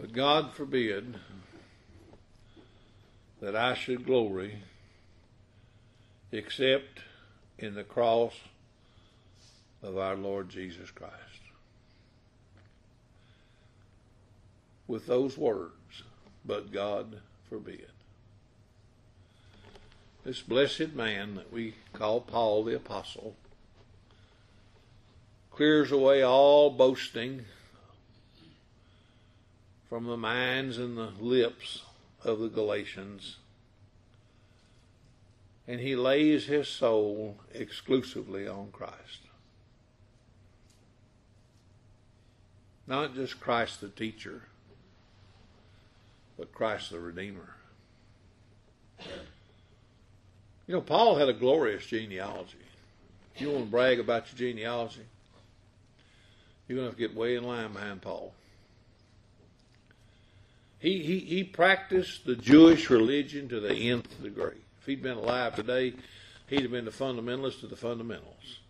But God forbid that I should glory except in the cross of our Lord Jesus Christ. With those words, but God forbid. This blessed man that we call Paul the Apostle clears away all boasting from the minds and the lips of the Galatians, and he lays his soul exclusively on Christ. Not just Christ the teacher, but Christ the Redeemer. You know, Paul had a glorious genealogy. If you want to brag about your genealogy, you're going to have to get way in line behind Paul. He practiced the Jewish religion to the nth degree. If he'd been alive today, he'd have been the fundamentalist of the fundamentals.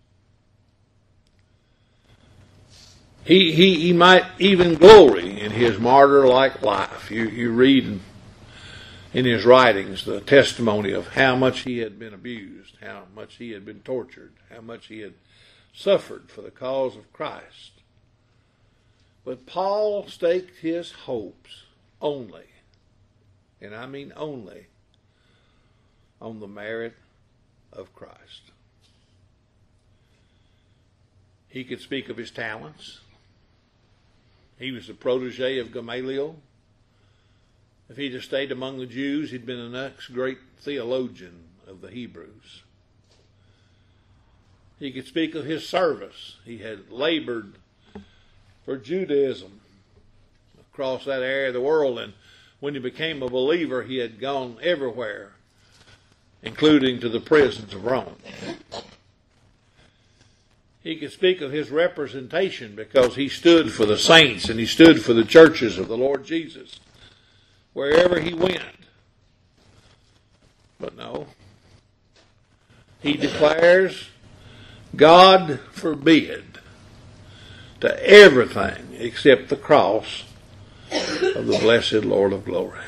He might even glory in his martyr-like life. You read in his writings the testimony of how much he had been abused, how much he had been tortured, how much he had suffered for the cause of Christ. But Paul staked his hopes only, and I mean only, on the merit of Christ. He could speak of his talents. He was a protege of Gamaliel. If he'd have stayed among the Jews, he'd been the next great theologian of the Hebrews. He could speak of his service. He had labored for Judaism across that area of the world, and when he became a believer, he had gone everywhere, including to the prisons of Rome. He could speak of his representation because he stood for the saints and he stood for the churches of the Lord Jesus wherever he went. But no, he declares, God forbid, to everything except the cross of the blessed Lord of glory.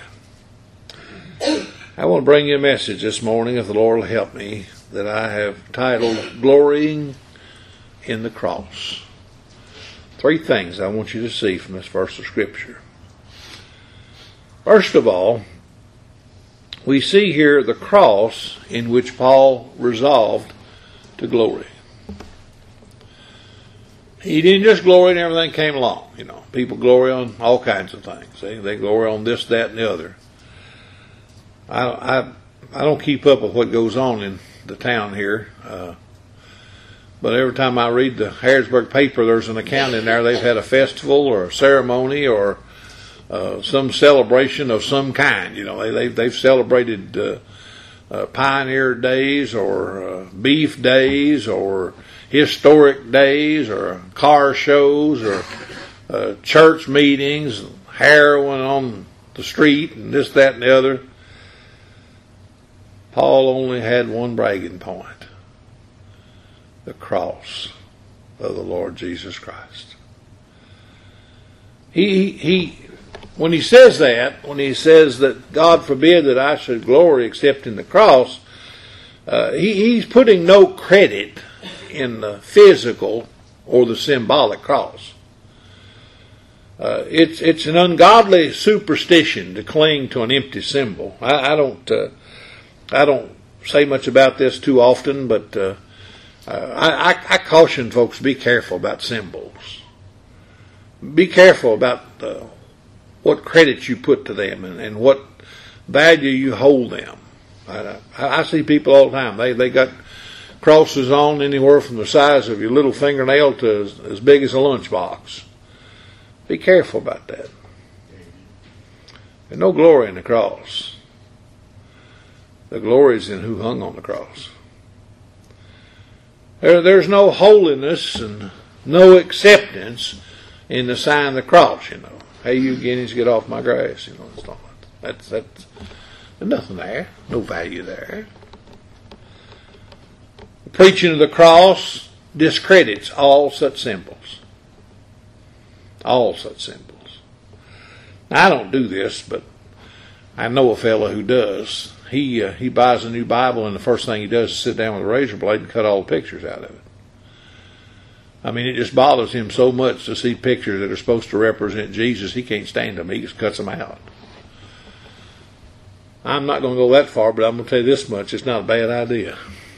I want to bring you a message this morning, if the Lord will help me, that I have titled Glorying in the Cross. 3 things I want you to see from this verse of Scripture. First of all, we see here the cross in which Paul resolved to glory. He didn't just glory in everything that came along. You know, people glory on all kinds of things. They glory on this, that, and the other. I don't keep up with what goes on in the town here. But every time I read the Harrisburg paper, there's an account in there. They've had a festival or a ceremony or some celebration of some kind. You know, they've celebrated pioneer days or beef days or historic days or car shows or church meetings, heroin on the street and this, that, and the other. Paul only had one bragging point: the cross of the Lord Jesus Christ. When he says that God forbid that I should glory except in the cross, he's putting no credit in the physical or the symbolic cross. It's an ungodly superstition to cling to an empty symbol. I don't say much about this too often, but I caution folks, be careful about symbols. Be careful about what credit you put to them and what value you hold them. I see people all the time. They got crosses on anywhere from the size of your little fingernail to as big as a lunchbox. Be careful about that. There's no glory in the cross. The glory is in who hung on the cross. There's no holiness and no acceptance in the sign of the cross, you know. Hey, you guineas, get off my grass, you know. It's not, that's there's nothing there, no value there. The preaching of the cross discredits all such symbols. All such symbols. Now, I don't do this, but I know a fellow who does. He buys a new Bible, and the first thing he does is sit down with a razor blade and cut all the pictures out of it. I mean, it just bothers him so much to see pictures that are supposed to represent Jesus. He can't stand them. He just cuts them out. I'm not going to go that far, but I'm going to tell you this much. It's not a bad idea.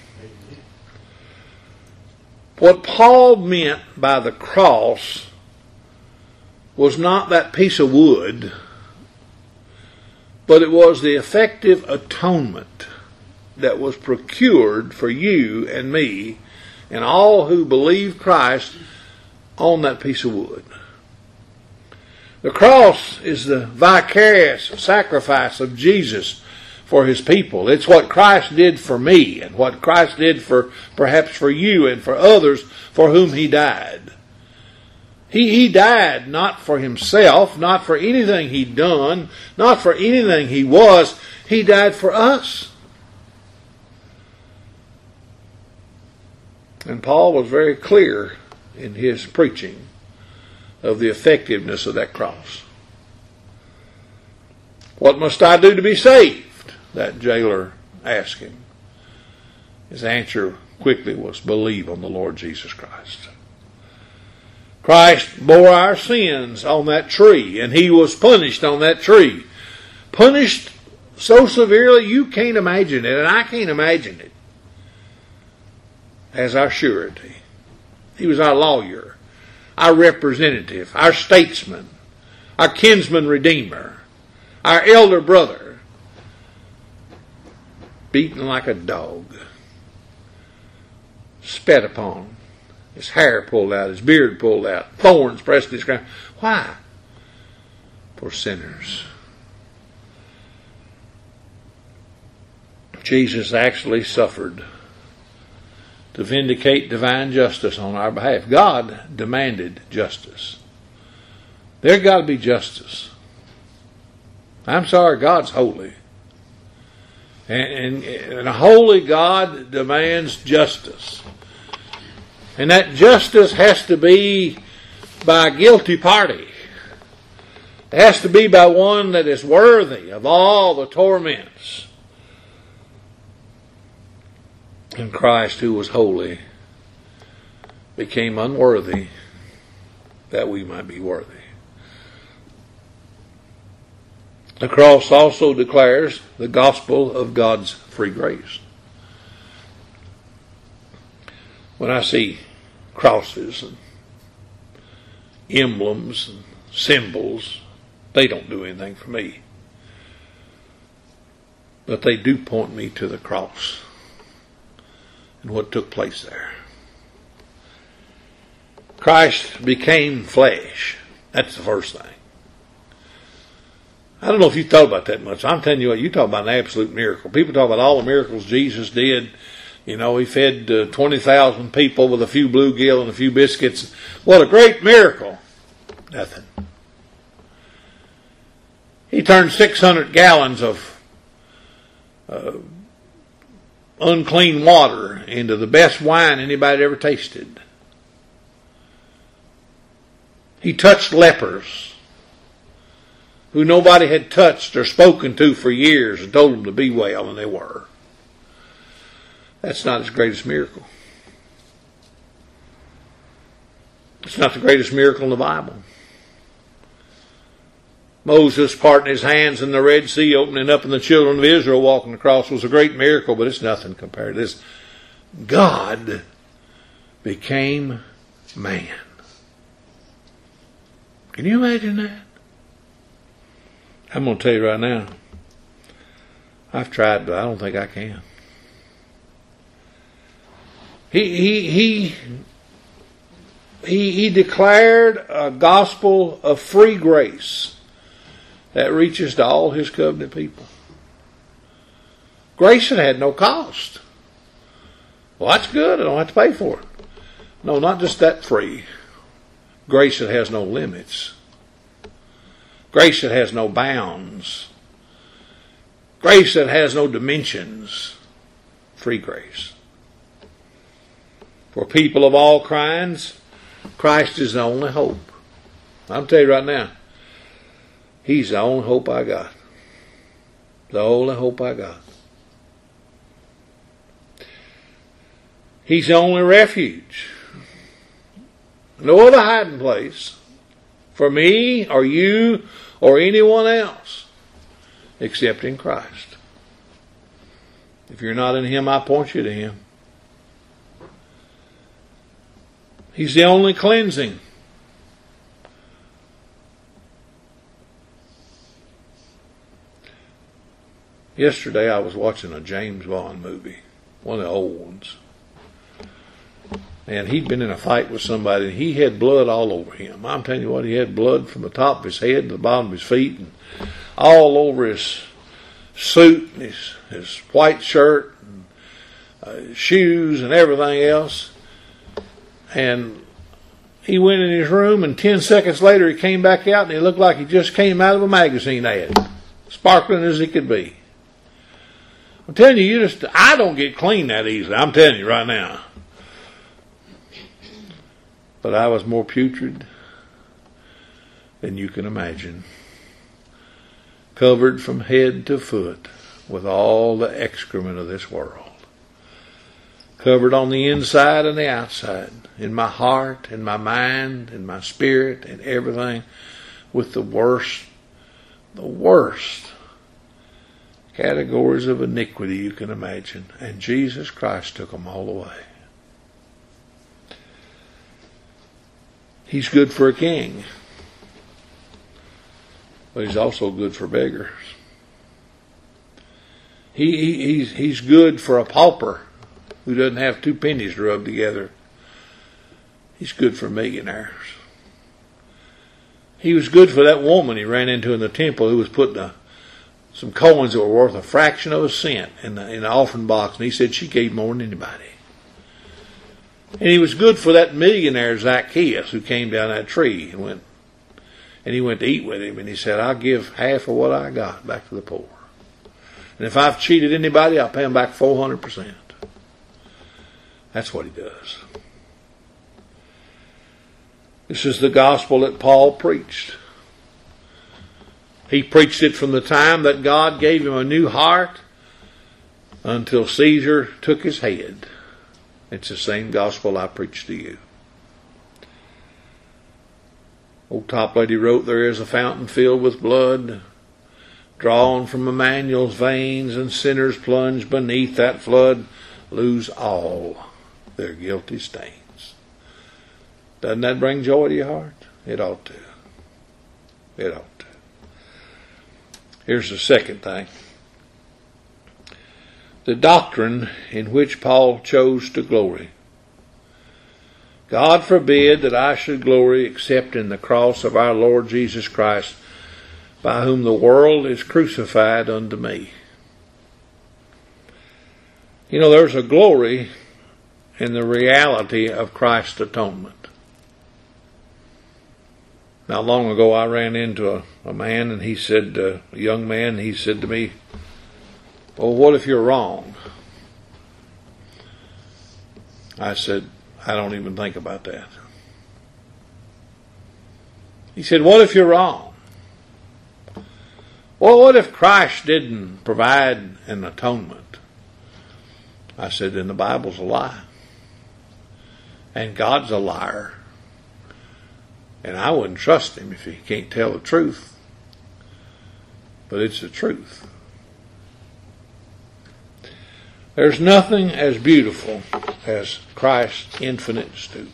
What Paul meant by the cross was not that piece of wood, but it was the effective atonement that was procured for you and me and all who believe Christ on that piece of wood. The cross is the vicarious sacrifice of Jesus for his people. It's what Christ did for me and what Christ did for perhaps for you and for others for whom he died. He died not for himself, not for anything he'd done, not for anything he was. He died for us. And Paul was very clear in his preaching of the effectiveness of that cross. What must I do to be saved? That jailer asked him. His answer quickly was, believe on the Lord Jesus Christ. Christ bore our sins on that tree, and he was punished on that tree. Punished so severely you can't imagine it, and I can't imagine it. As our surety. He was our lawyer, our representative, our statesman, our kinsman redeemer, our elder brother, beaten like a dog, spat upon, his hair pulled out, his beard pulled out, thorns pressed his crown. Why? For sinners. Jesus actually suffered to vindicate divine justice on our behalf. God demanded justice. There's got to be justice. I'm sorry, God's holy. And a holy God demands justice. And that justice has to be by a guilty party. It has to be by one that is worthy of all the torments. And Christ, who was holy, became unworthy that we might be worthy. The cross also declares the gospel of God's free grace. When I see crosses and emblems and symbols, they don't do anything for me. But they do point me to the cross and what took place there. Christ became flesh. That's the first thing. I don't know if you thought about that much. I'm telling you what, you talk about an absolute miracle. People talk about all the miracles Jesus did. You know, he fed 20,000 people with a few bluegill and a few biscuits. What a great miracle. Nothing. He turned 600 gallons of unclean water into the best wine anybody ever tasted. He touched lepers who nobody had touched or spoken to for years and told them to be well, and they were. That's not his greatest miracle. It's not the greatest miracle in the Bible. Moses parting his hands in the Red Sea, opening up, and the children of Israel walking across was a great miracle, but it's nothing compared to this. God became man. Can you imagine that? I'm going to tell you right now, I've tried, but I don't think I can. He declared a gospel of free grace that reaches to all his covenant people. Grace that had no cost. Well, that's good. I don't have to pay for it. No, not just that free. Grace that has no limits. Grace that has no bounds. Grace that has no dimensions. Free grace. For people of all kinds, Christ is the only hope. I'll tell you right now, He's the only hope I got. The only hope I got. He's the only refuge. No other hiding place for me or you or anyone else except in Christ. If you're not in Him, I point you to Him. He's the only cleansing. Yesterday I was watching a James Bond movie, one of the old ones. And he'd been in a fight with somebody, and he had blood all over him. I'm telling you what, he had blood from the top of his head to the bottom of his feet, and all over his suit, and his white shirt, and his shoes, and everything else. And he went in his room, and 10 seconds later he came back out, and he looked like he just came out of a magazine ad, sparkling as he could be. I'm telling you, I don't get clean that easily. I'm telling you right now. But I was more putrid than you can imagine. Covered from head to foot with all the excrement of this world. Covered on the inside and the outside. In my heart, in my mind, in my spirit, and everything with the worst categories of iniquity you can imagine. And Jesus Christ took them all away. He's good for a king, but He's also good for beggars. He's good for a pauper who doesn't have 2 pennies to rub together. He's good for millionaires. He was good for that woman he ran into in the temple who was putting some coins that were worth a fraction of a cent in the offering box, and he said she gave more than anybody. And he was good for that millionaire Zacchaeus who came down that tree and he went to eat with him, and he said, I'll give half of what I got back to the poor. And if I've cheated anybody, I'll pay them back 400%. That's what he does. This is the gospel that Paul preached. He preached it from the time that God gave him a new heart until Caesar took his head. It's the same gospel I preach to you. Old Toplady wrote, there is a fountain filled with blood, drawn from Emmanuel's veins, and sinners plunged beneath that flood lose all their guilty stains. Doesn't that bring joy to your heart? It ought to. It ought to. Here's the second thing. The doctrine in which Paul chose to glory. God forbid that I should glory except in the cross of our Lord Jesus Christ, by whom the world is crucified unto me. You know, there's a glory in the reality of Christ's atonement. Not long ago I ran into a man, and he said, a young man, he said to me, well, what if you're wrong? I said, I don't even think about that. He said, what if you're wrong? Well, what if Christ didn't provide an atonement? I said, then the Bible's a lie. And God's a liar. And I wouldn't trust him if he can't tell the truth. But it's the truth. There's nothing as beautiful as Christ's infinite stoop.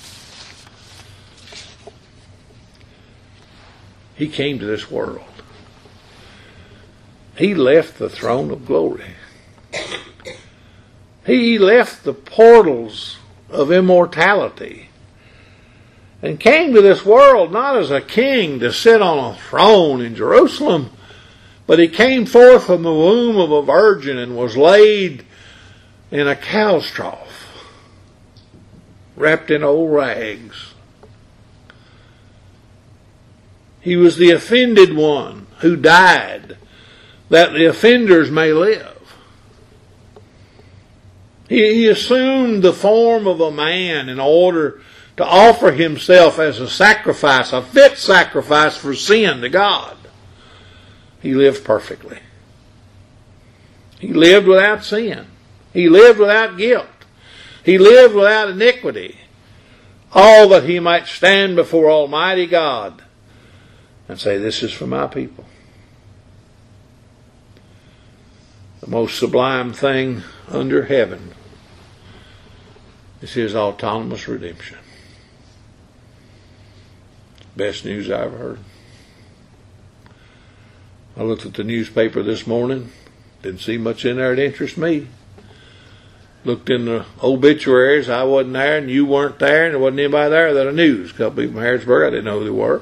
He came to this world. He left the throne of glory. He left the portals of immortality and came to this world not as a king to sit on a throne in Jerusalem, but he came forth from the womb of a virgin and was laid in a cow's trough, wrapped in old rags. He was the offended one who died, that the offenders may live. He assumed the form of a man in order to offer himself as a sacrifice, a fit sacrifice for sin to God. He lived perfectly. He lived without sin. He lived without guilt. He lived without iniquity. All that he might stand before Almighty God and say, this is for my people. The most sublime thing under heaven is his autonomous redemption. Best news I ever heard. I looked at the newspaper this morning. Didn't see much in there that interested me. Looked in the obituaries. I wasn't there and you weren't there and there wasn't anybody there that I knew. There's a couple people from Harrisburg. I didn't know who they were.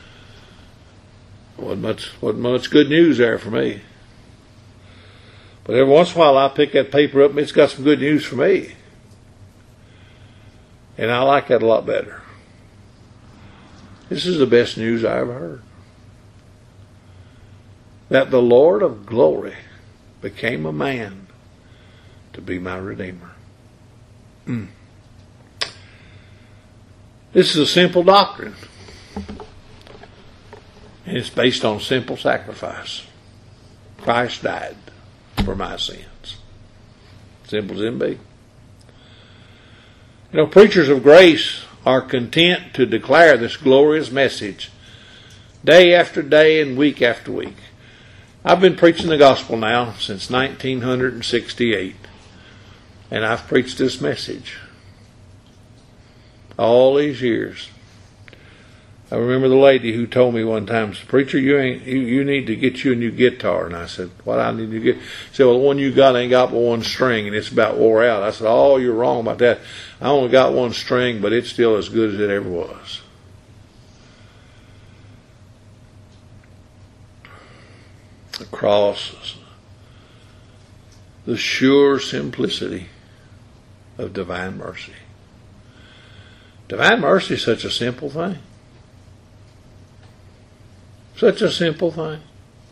Wasn't much good news there for me. But every once in a while I pick that paper up and it's got some good news for me. And I like that a lot better. This is the best news I ever heard. That the Lord of glory became a man to be my Redeemer. This is a simple doctrine. And it's based on simple sacrifice. Christ died for my sins. Simple as it be. You know, preachers of grace are content to declare this glorious message day after day and week after week. I've been preaching the gospel now since 1968. And I've preached this message all these years. I remember the lady who told me one time, preacher, you need to get you a new guitar. And I said, what I need to get? She said, well, the one you got ain't got but one string and it's about wore out. I said, oh, you're wrong about that. I only got one string, but it's still as good as it ever was. The cross, the sure simplicity of divine mercy. Divine mercy is such a simple thing. Such a simple thing.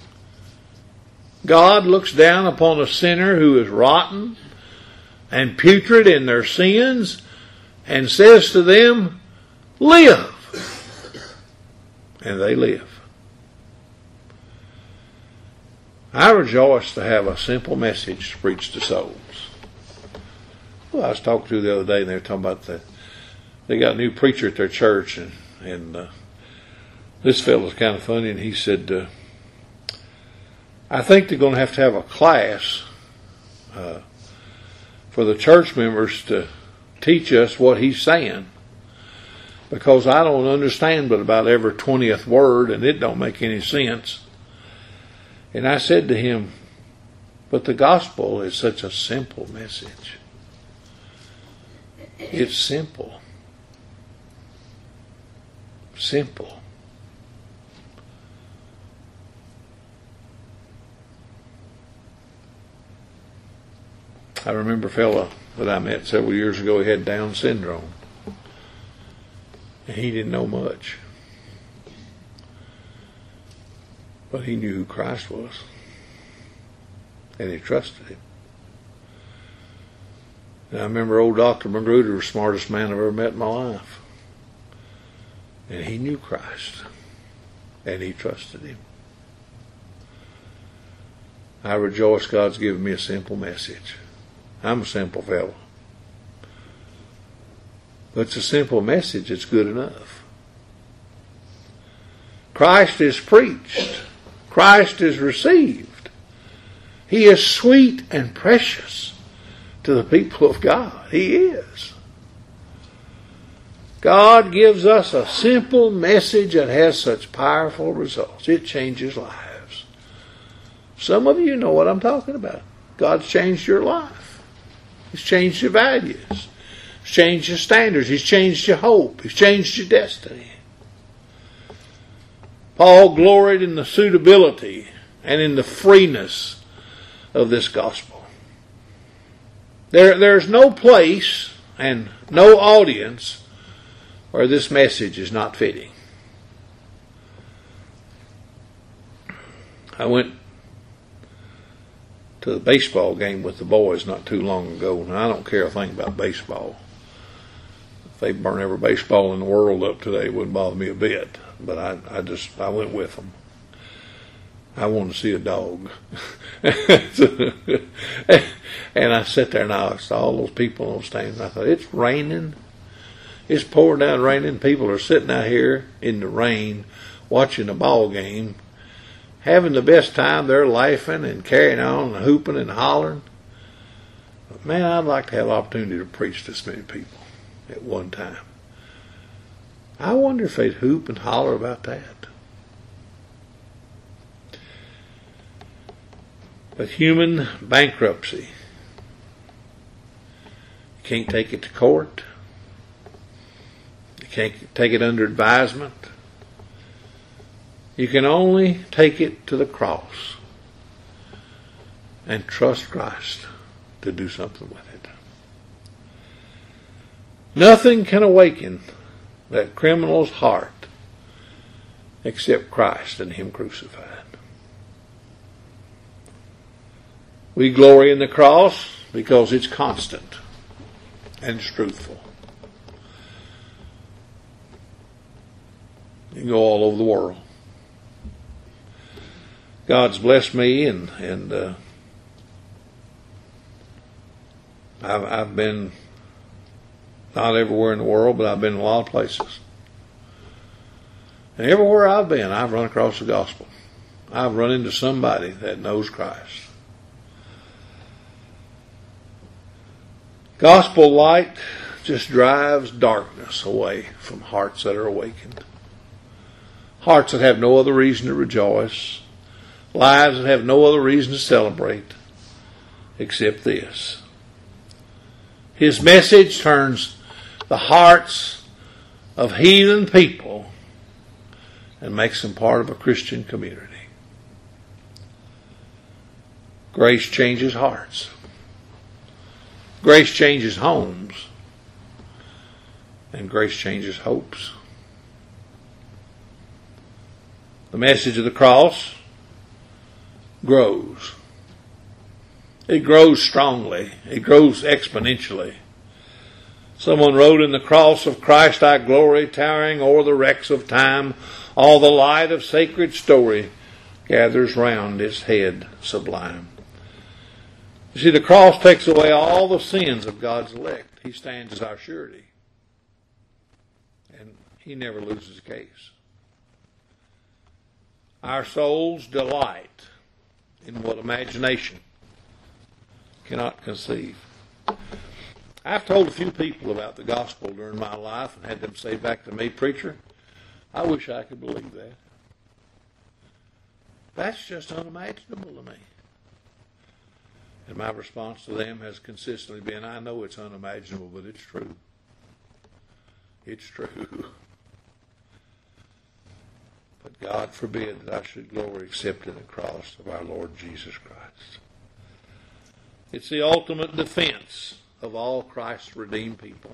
God looks down upon a sinner who is rotten and putrid in their sins and says to them, live. And they live. I rejoice to have a simple message to preach to souls. Well, I was talking to the other day and they were talking about they got a new preacher at their church and this fellow's kind of funny and he said, I think they're going to have a class for the church members to teach us what he's saying because I don't understand but about every 20th word and it don't make any sense. And I said to him, but the gospel is such a simple message. It's simple. Simple. I remember a fellow that I met several years ago, he had Down syndrome. And he didn't know much. But he knew who Christ was. And he trusted him. And I remember old Dr. Magruder, the smartest man I've ever met in my life. And he knew Christ. And he trusted him. I rejoice God's given me a simple message. I'm a simple fellow. But it's a simple message, it's good enough. Christ is preached. Christ is received. He is sweet and precious to the people of God. He is. God gives us a simple message that has such powerful results. It changes lives. Some of you know what I'm talking about. God's changed your life. He's changed your values. He's changed your standards. He's changed your hope. He's changed your destiny. Paul gloried in the suitability and in the freeness of this gospel. There's no place and no audience where this message is not fitting. I went to the baseball game with the boys not too long ago, and I don't care a thing about baseball. If they burn every baseball in the world up today, it wouldn't bother me a bit. But I went with them. I want to see a dog. And I sat there and I saw all those people on stands. I thought, it's raining. It's pouring down raining. People are sitting out here in the rain watching a ball game, having the best time. They're laughing and carrying on and hooping and hollering. But man, I'd like to have the opportunity to preach to this many people at one time. I wonder if they'd hoop and holler about that. But human bankruptcy, you can't take it to court. You can't take it under advisement. You can only take it to the cross and trust Christ to do something with it. Nothing can awaken that criminal's heart except Christ and Him crucified. We glory in the cross because it's constant and it's truthful. You can go all over the world. God's blessed me, and I've been not everywhere in the world, but I've been in a lot of places. And everywhere I've been, I've run across the gospel. I've run into somebody that knows Christ. Gospel light just drives darkness away from hearts that are awakened. Hearts that have no other reason to rejoice. Lives that have no other reason to celebrate except this. His message turns the hearts of heathen people and makes them part of a Christian community. Grace changes hearts. Grace changes homes. And grace changes hopes. The message of the cross grows. It grows strongly. It grows exponentially. Someone wrote, in the cross of Christ I glory, towering o'er the wrecks of time. All the light of sacred story gathers round its head sublime. You see, the cross takes away all the sins of God's elect. He stands as our surety. And He never loses a case. Our souls delight in what imagination cannot conceive. I've told a few people about the gospel during my life and had them say back to me, preacher, I wish I could believe that. That's just unimaginable to me. And my response to them has consistently been, I know it's unimaginable, but it's true. It's true. But God forbid that I should glory except in the cross of our Lord Jesus Christ. It's the ultimate defense of all Christ's redeemed people.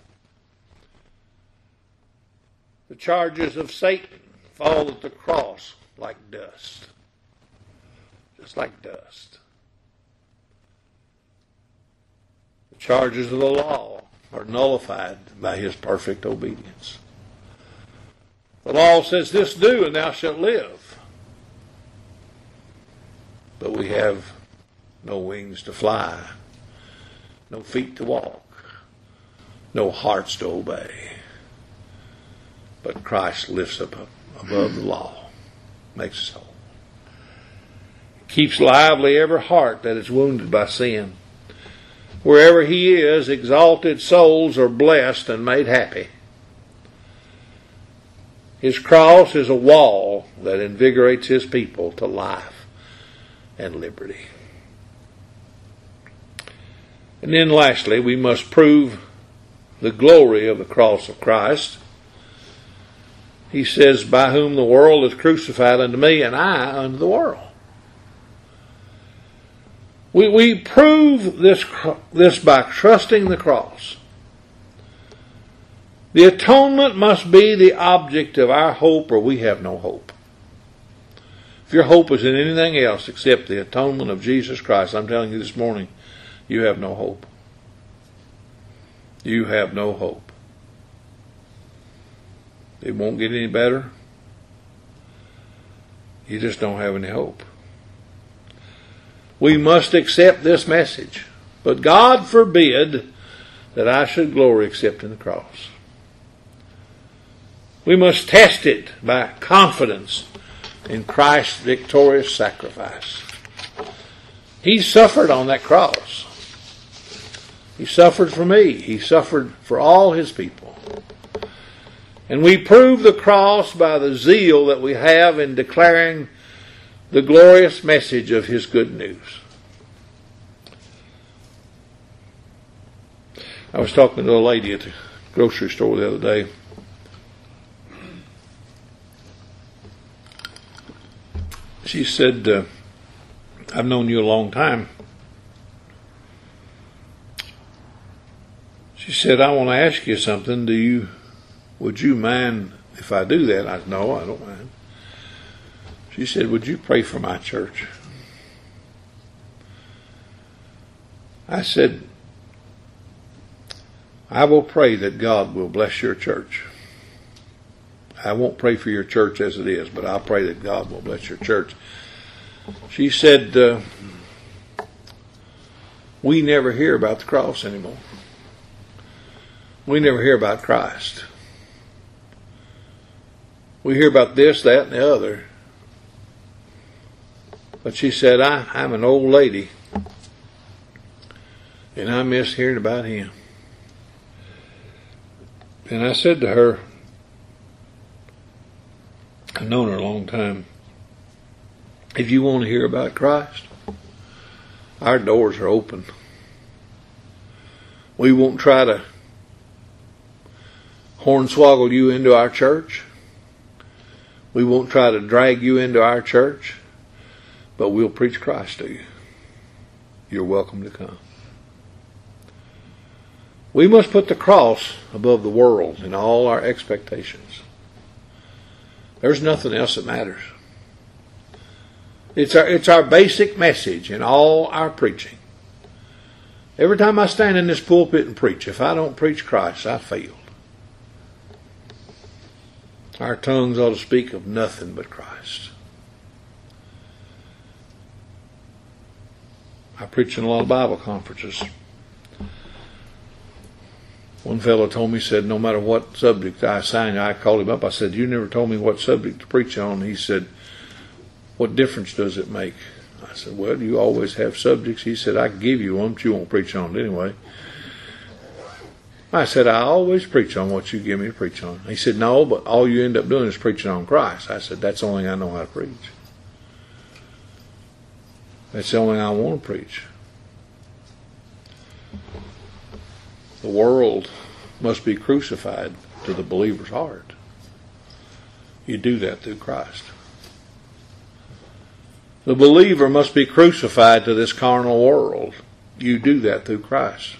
The charges of Satan fall at the cross like dust. Just like dust. The charges of the law are nullified by His perfect obedience. The law says, this do and thou shalt live. But we have no wings to fly, no feet to walk, no hearts to obey. But Christ lifts up above the law, makes us whole. Keeps lively every heart that is wounded by sin. Wherever He is, exalted souls are blessed and made happy. His cross is a wall that invigorates His people to life and liberty. And then lastly, we must prove the glory of the cross of Christ. He says, by whom the world is crucified unto me, and I unto the world. We prove this by trusting the cross. The atonement must be the object of our hope, or we have no hope. If your hope is in anything else except the atonement of Jesus Christ, I'm telling you this morning, you have no hope. You have no hope. It won't get any better. You just don't have any hope. we must accept this message. But God forbid that I should glory except in the cross. We must test it by confidence in Christ's victorious sacrifice. He suffered on that cross. He suffered for me. He suffered for all His people. And we prove the cross by the zeal that we have in declaring the glorious message of His good news. I was talking to a lady at the grocery store the other day. She said, I've known you a long time. She said, I want to ask you something. Would you mind if I do that? I said, no, I don't mind. She said, would you pray for my church? I said, I will pray that God will bless your church. I won't pray for your church as it is, but I'll pray that God will bless your church. She said, we never hear about the cross anymore. We never hear about Christ. We hear about this, that, and the other. But she said, I'm an old lady, and I miss hearing about Him. And I said to her, I've known her a long time, if you want to hear about Christ, our doors are open. We won't try to hornswoggle you into our church. We won't try to drag you into our church, but we'll preach Christ to you. You're welcome to come. We must put the cross above the world in all our expectations. There's nothing else that matters. It's our basic message in all our preaching. Every time I stand in this pulpit and preach, if I don't preach Christ, I failed. Our tongues ought to speak of nothing but Christ. I preach in a lot of Bible conferences. One fellow told me, said, no matter what subject I assign, I called him up. I said, you never told me what subject to preach on. He said, what difference does it make? I said, well, you always have subjects. He said, I can give you one, but you won't preach on it anyway. I said, I always preach on what you give me to preach on. He said, no, but all you end up doing is preaching on Christ. I said, that's the only thing I know how to preach. That's the only thing I want to preach. The world must be crucified to the believer's heart. You do that through Christ. The believer must be crucified to this carnal world. You do that through Christ.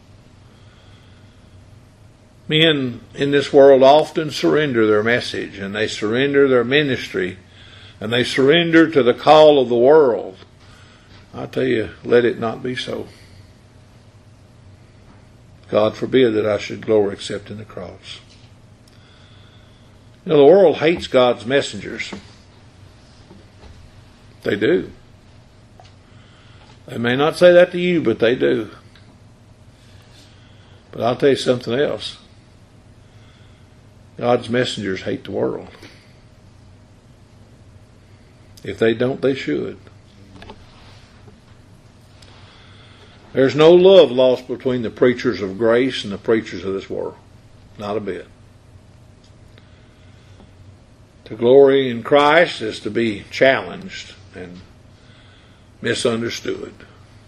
Men in this world often surrender their message, and they surrender their ministry, and they surrender to the call of the world. I tell you, let it not be so. God forbid that I should glory except in the cross. You know, the world hates God's messengers. They do. They may not say that to you, but they do. But I'll tell you something else. God's messengers hate the world. If they don't, they should. There's no love lost between the preachers of grace and the preachers of this world. Not a bit. To glory in Christ is to be challenged and misunderstood.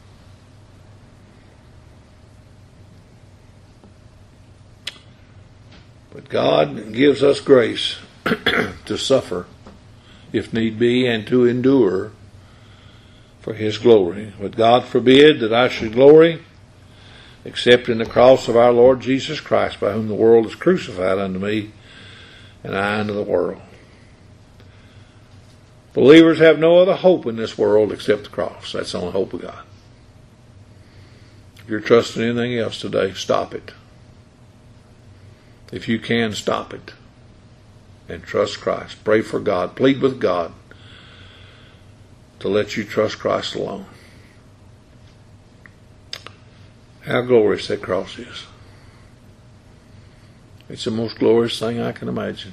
But God gives us grace to suffer, if need be, and to endure for His glory. But God forbid that I should glory except in the cross of our Lord Jesus Christ, by whom the world is crucified unto me, and I unto the world. Believers have no other hope in this world except the cross. That's the only hope we got. If you're trusting anything else today, stop it. If you can, stop it. And trust Christ. Pray for God. Plead with God to let you trust Christ alone. How glorious that cross is. It's the most glorious thing I can imagine.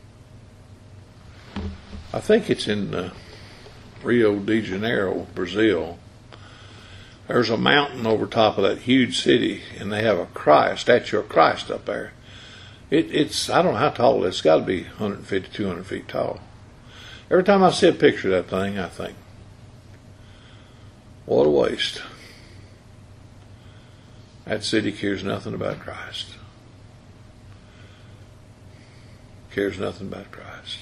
I think it's in Rio de Janeiro, Brazil. There's a mountain over top of that huge city, and they have a statue of Christ up there. It's I don't know how tall it is. It's got to be 150, 200 feet tall. Every time I see a picture of that thing, I think, what a waste. That city cares nothing about Christ. Cares nothing about Christ.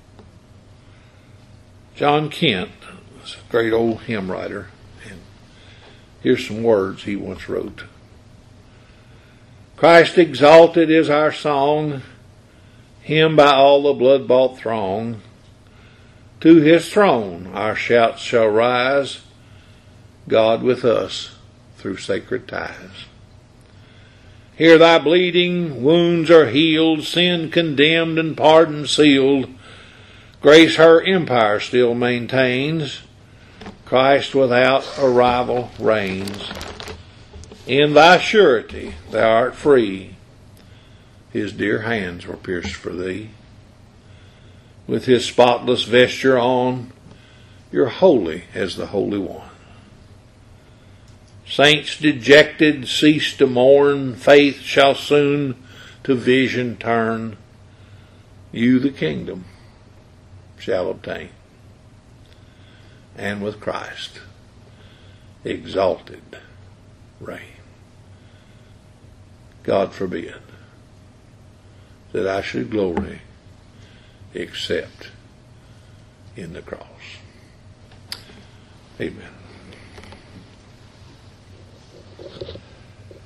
John Kent was a great old hymn writer, and here's some words he once wrote. Christ exalted is our song, him by all the blood-bought throng. To his throne our shouts shall rise, God with us through sacred ties. Here thy bleeding wounds are healed, sin condemned and pardon sealed. Grace her empire still maintains, Christ without a rival reigns. In thy surety thou art free, his dear hands were pierced for thee. With his spotless vesture on, you're holy as the Holy One. Saints dejected cease to mourn, faith shall soon to vision turn. You the kingdom shall obtain, and with Christ exalted reign. God forbid that I should glory except in the cross. Amen.